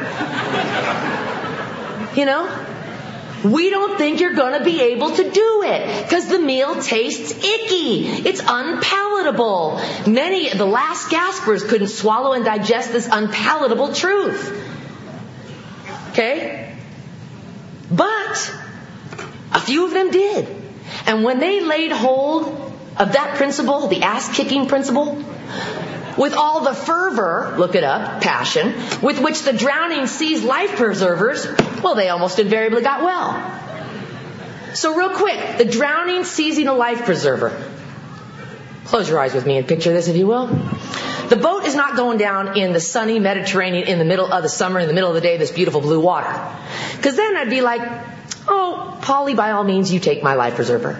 You know? We don't think you're going to be able to do it because the meal tastes icky. It's unpalatable. Many of the last gaspers couldn't swallow and digest this unpalatable truth. Okay? But a few of them did. And when they laid hold of that principle, the ass-kicking principle, with all the fervor, look it up, passion, with which the drowning sees life preservers, well, they almost invariably got well. So real quick, the drowning seizing a life preserver. Close your eyes with me and picture this, if you will. The boat is not going down in the sunny Mediterranean in the middle of the summer, in the middle of the day, this beautiful blue water. Because then I'd be like, oh, Polly, by all means, you take my life preserver.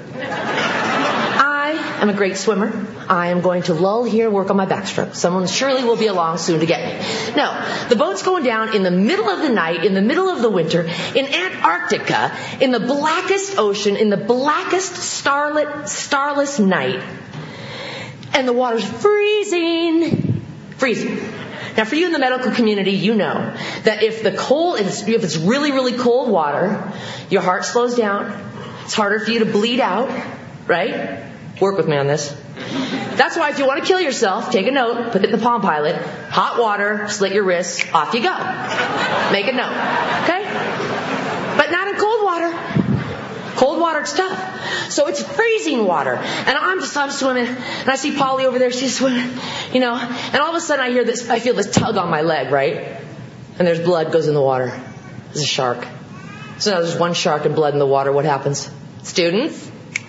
I am a great swimmer. I am going to lull here and work on my backstroke. Someone surely will be along soon to get me. No, the boat's going down in the middle of the night, in the middle of the winter, in Antarctica, in the blackest ocean, in the blackest starlit, starless night. And the water's freezing. Freezing. Now, for you in the medical community, you know that if the cold, if it's really, really cold water, your heart slows down. It's harder for you to bleed out, right? Work with me on this. That's why if you want to kill yourself, take a note, put it in the Palm Pilot, hot water, slit your wrists, off you go. Make a note. Okay? But not in cold water. Cold water, it's tough. So it's freezing water. And I'm just, I'm swimming, and I see Polly over there, she's swimming, you know, and all of a sudden I hear this, I feel this tug on my leg, right? And there's blood goes in the water. There's a shark. So now there's one shark and blood in the water. What happens? Students?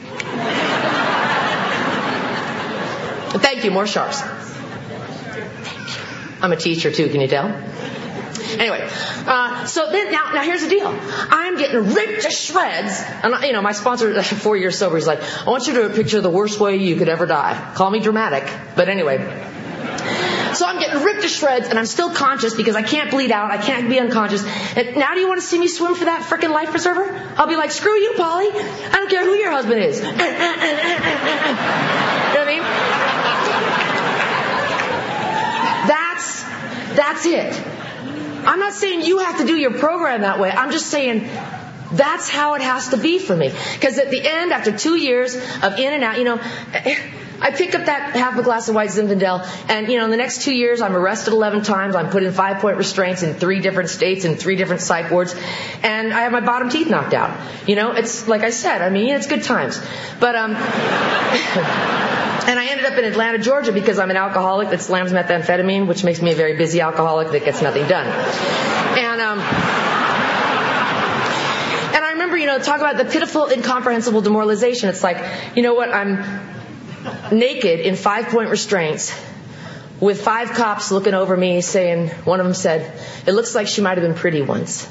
Thank you, more sharks. I'm a teacher too, can you tell? Anyway, uh, so then now, now here's the deal. I'm getting ripped to shreds, and you know my sponsor, four years sober, he's like, I want you to picture the worst way you could ever die. Call me dramatic, but anyway. So I'm getting ripped to shreds, and I'm still conscious because I can't bleed out, I can't be unconscious. And now do you want to see me swim for that frickin' life preserver? I'll be like, screw you, Polly. I don't care who your husband is. You know what I mean? That's, that's it. I'm not saying you have to do your program that way. I'm just saying that's how it has to be for me. Because at the end, after two years of in and out, you know, I pick up that half a glass of white Zinfandel, and, you know, in the next two years, I'm arrested eleven times. I'm put in five-point restraints in three different states in three different psych wards, and I have my bottom teeth knocked out. You know, it's, like I said, I mean, it's good times. But, um... And I ended up in Atlanta, Georgia, because I'm an alcoholic that slams methamphetamine, which makes me a very busy alcoholic that gets nothing done. And um, and I remember, you know, talk about the pitiful, incomprehensible demoralization. It's like, you know what, I'm naked in five-point restraints with five cops looking over me saying, one of them said, it looks like she might have been pretty once.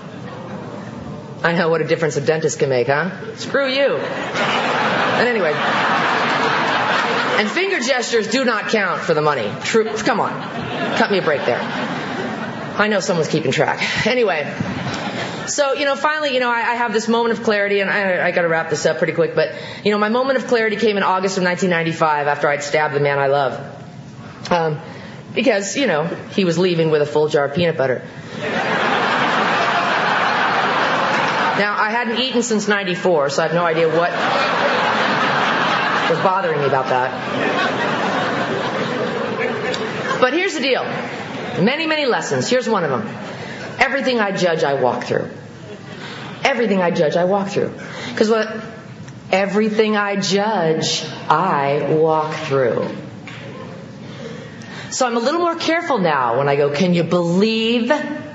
I know what a difference a dentist can make, huh? Screw you. And anyway... And finger gestures do not count for the money. True. Come on. Cut me a break there. I know someone's keeping track. Anyway. So, you know, finally, you know, I, I have this moment of clarity, and I, I got to wrap this up pretty quick. But, you know, my moment of clarity came in August of nineteen ninety-five after I'd stabbed the man I love. Um, because, you know, he was leaving with a full jar of peanut butter. Now, I hadn't eaten since ninety-four, so I have no idea what... was bothering me about that. But here's the deal. Many, many lessons. Here's one of them. Everything I judge, I walk through. Everything I judge, I walk through. Because what? Everything I judge, I walk through. So I'm a little more careful now when I go, can you believe...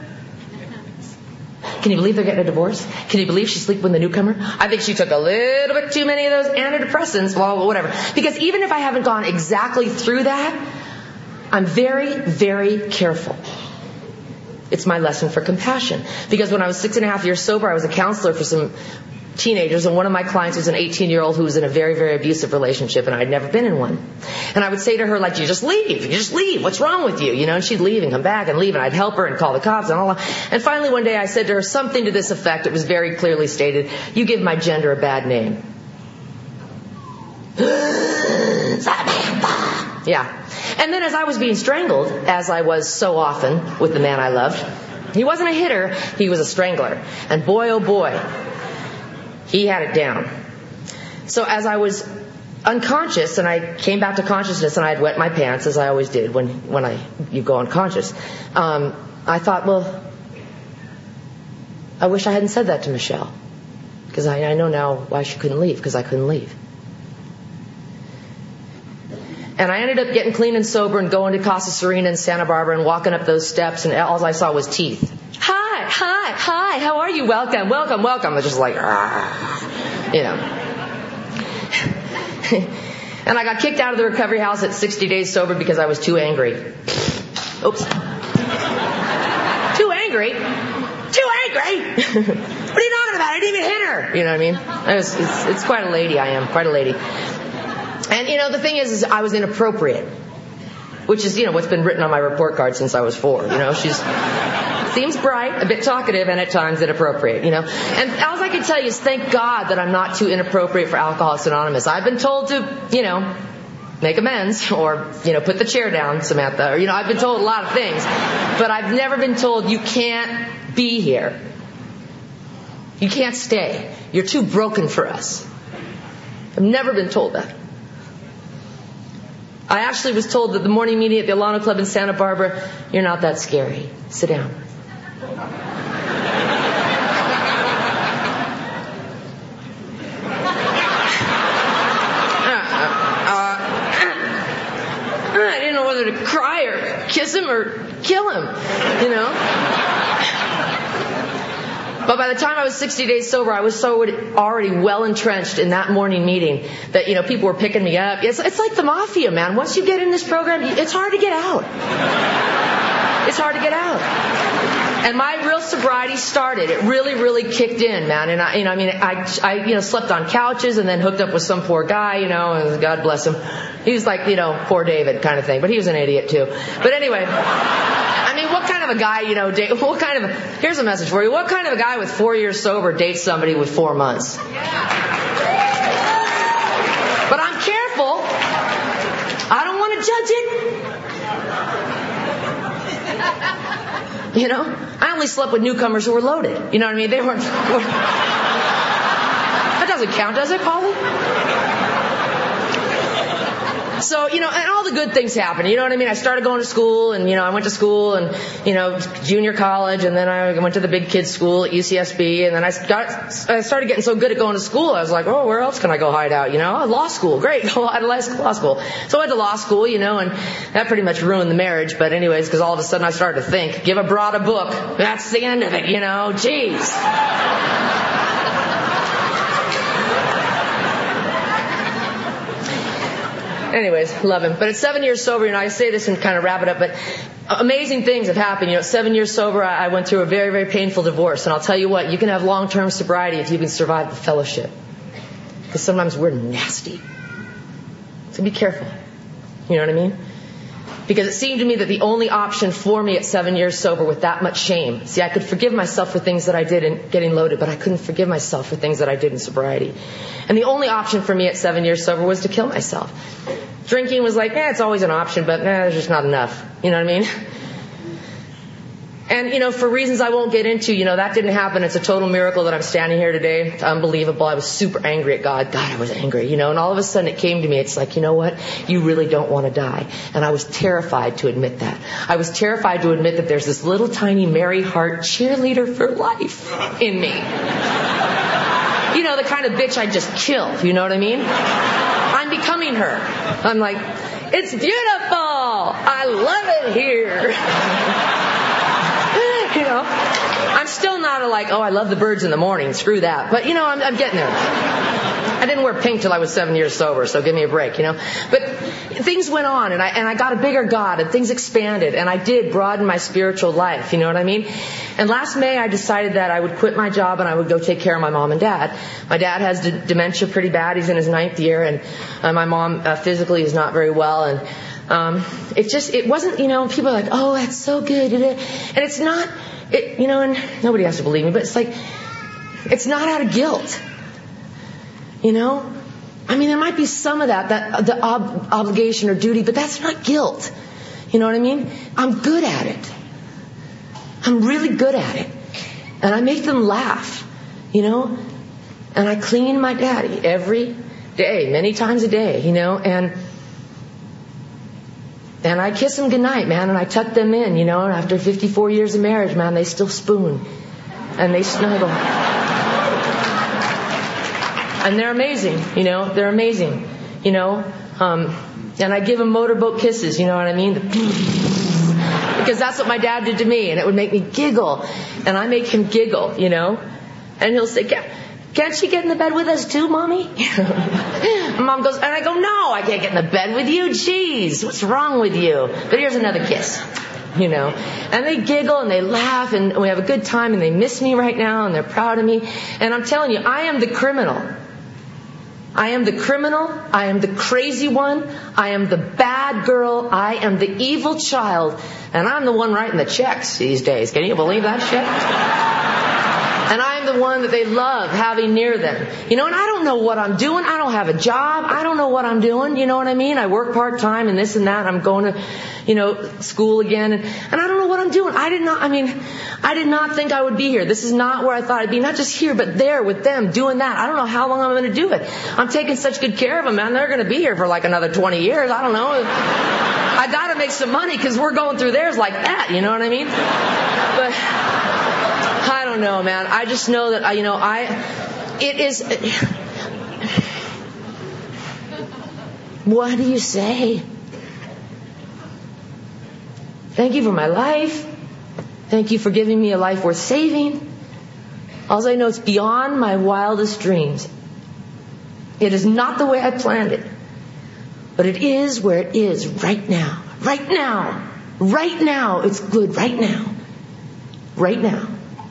Can you believe they're getting a divorce? Can you believe she's sleeping with the newcomer? I think she took a little bit too many of those antidepressants, well, whatever. Because even if I haven't gone exactly through that, I'm very, very careful. It's my lesson for compassion. Because when I was six and a half years sober, I was a counselor for some teenagers, and one of my clients was an eighteen-year-old who was in a very, very abusive relationship, and I'd never been in one. And I would say to her, like, you just leave, you just leave, what's wrong with you? You know, and she'd leave and come back and leave, and I'd help her and call the cops and all that. And finally one day I said to her something to this effect. It was very clearly stated, you give my gender a bad name. Yeah. And then as I was being strangled, as I was so often with the man I loved, he wasn't a hitter, he was a strangler. And boy, oh boy, he had it down. So as I was unconscious and I came back to consciousness and I had wet my pants, as I always did when, when I you go unconscious, um, I thought, well, I wish I hadn't said that to Michelle. Because I, I know now why she couldn't leave, because I couldn't leave. And I ended up getting clean and sober and going to Casa Serena in Santa Barbara and walking up those steps, and all I saw was teeth. Hi, hi, hi, how are you? Welcome, welcome, welcome. I was just like, ah, you know. And I got kicked out of the recovery house at sixty days sober because I was too angry. Oops. Too angry? Too angry? What are you talking about? I didn't even hit her. You know what I mean? I was, it's, it's quite a lady I am, quite a lady. And, you know, the thing is, is I was inappropriate, which is, you know, what's been written on my report card since I was four. You know, she's seems bright, a bit talkative, and at times inappropriate, you know. And all I can tell you is thank God that I'm not too inappropriate for Alcoholics Anonymous. I've been told to, you know, make amends or, you know, put the chair down, Samantha. Or, you know, I've been told a lot of things. But I've never been told you can't be here. You can't stay. You're too broken for us. I've never been told that. I actually was told that the morning meeting at the Alano Club in Santa Barbara, you're not that scary. Sit down. Uh, uh, I didn't know whether to cry or kiss him or kill him, you know. But by the time I was sixty days sober, I was so already well entrenched in that morning meeting that, you know, people were picking me up. It's, it's like the mafia, man. Once you get in this program, it's hard to get out. It's hard to get out. And my real sobriety started. It really, really kicked in, man. And I, you know, I mean, I, I, you know, slept on couches and then hooked up with some poor guy, you know, and God bless him. He was like, you know, poor David kind of thing. But he was an idiot too. But anyway, I mean, what kind of a guy, you know, date, what kind of, a, here's a message for you. What kind of a guy with four years sober dates somebody with four months? But I'm careful. I don't want to judge it. You know, I only slept with newcomers who were loaded. You know what I mean? They weren't. That doesn't count, does it, Polly? So, you know, and all the good things happened. You know what I mean? I started going to school, and, you know, I went to school and, you know, junior college, and then I went to the big kids school at U C S B, and then I got, I started getting so good at going to school, I was like, oh, where else can I go hide out? You know, oh, law school, great, go to law school. So I went to law school, you know, and that pretty much ruined the marriage, but anyways, because all of a sudden I started to think, give a broad a book, that's the end of it, you know, jeez. Anyways, love him. But at seven years sober, you know, I say this and kind of wrap it up, but amazing things have happened. You know, at seven years sober, I went through a very, very painful divorce. And I'll tell you what, you can have long-term sobriety if you can survive the fellowship. Because sometimes we're nasty. So be careful. You know what I mean? Because it seemed to me that the only option for me at seven years sober with that much shame, see, I could forgive myself for things that I did in getting loaded, but I couldn't forgive myself for things that I did in sobriety. And the only option for me at seven years sober was to kill myself. Drinking was like, eh, it's always an option, but eh, there's just not enough. You know what I mean? And, you know, for reasons I won't get into, you know, that didn't happen. It's a total miracle that I'm standing here today. It's unbelievable. I was super angry at God. God, I was angry, you know, and all of a sudden it came to me. It's like, you know what? You really don't want to die. And I was terrified to admit that. I was terrified to admit that there's this little tiny Mary Hart cheerleader for life in me. You know, the kind of bitch I'd just kill. You know what I mean? I'm becoming her. I'm like, it's beautiful. I love it here. You know, I'm still still not a like, oh, I love the birds in the morning. Screw that. But, you know, I'm, I'm getting there. I didn't wear pink till I was seven years sober, so give me a break, you know. But things went on, and I and I got a bigger God, and things expanded, and I did broaden my spiritual life, you know what I mean? And last May, I decided that I would quit my job and I would go take care of my mom and dad. My dad has d- dementia pretty bad. He's in his ninth year, and uh, my mom uh, physically is not very well, and um, it just, it wasn't, you know, people are like, oh, that's so good, and it's not, it, you know, and nobody has to believe me, but it's like, it's not out of guilt. You know, I mean, there might be some of that, that the ob- obligation or duty, but that's not guilt. You know what I mean? I'm good at it. I'm really good at it. And I make them laugh, you know, and I clean my daddy every day, many times a day, you know, and and I kiss them goodnight, man, and I tuck them in, you know, and after fifty-four years of marriage, man, they still spoon and they snuggle. And they're amazing, you know, they're amazing, you know, um, and I give them motorboat kisses, you know what I mean? Because that's what my dad did to me, and it would make me giggle, and I make him giggle, you know, and he'll say, can't she get in the bed with us too, Mommy? Mom goes, and I go, no, I can't get in the bed with you, jeez, what's wrong with you? But here's another kiss. You know, and they giggle and they laugh and we have a good time and they miss me right now and they're proud of me. And I'm telling you, I am the criminal. I am the criminal. I am the crazy one. I am the bad girl. I am the evil child. And I'm the one writing the checks these days. Can you believe that shit? And I'm the one that they love having near them. You know, and I don't know what I'm doing. I don't have a job. I don't know what I'm doing. You know what I mean? I work part-time and this and that. I'm going to, you know, school again. And, and I don't know what I'm doing. I did not, I mean, I did not think I would be here. This is not where I thought I'd be. Not just here, but there with them doing that. I don't know how long I'm going to do it. I'm taking such good care of them, man. They're going to be here for like another twenty years. I don't know. I got to make some money because we're going through theirs like that. You know what I mean? But I don't know, man. I just know that, you know, I, it is, what do you say? Thank you for my life. Thank you for giving me a life worth saving. All I know, it's beyond my wildest dreams. It is not the way I planned it, but it is where it is right now. Right now. Right now. It's good right now. Right now.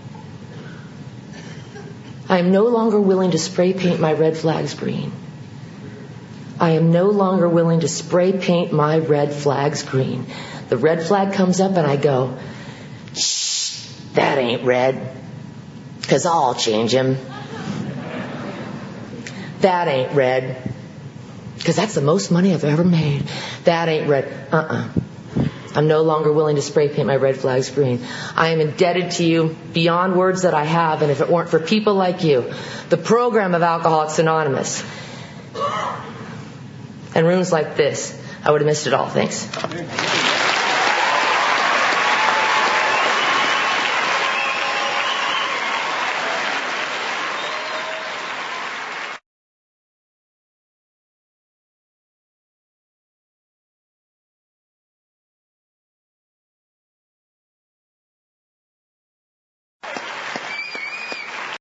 I am no longer willing to spray paint my red flags green. I am no longer willing to spray paint my red flags green. The red flag comes up and I go, shh, that ain't red, because I'll change him. That ain't red, because that's the most money I've ever made. That ain't red. Uh-uh. I'm no longer willing to spray paint my red flags green. I am indebted to you beyond words that I have, and if it weren't for people like you, the program of Alcoholics Anonymous, and rooms like this, I would have missed it all. Thanks.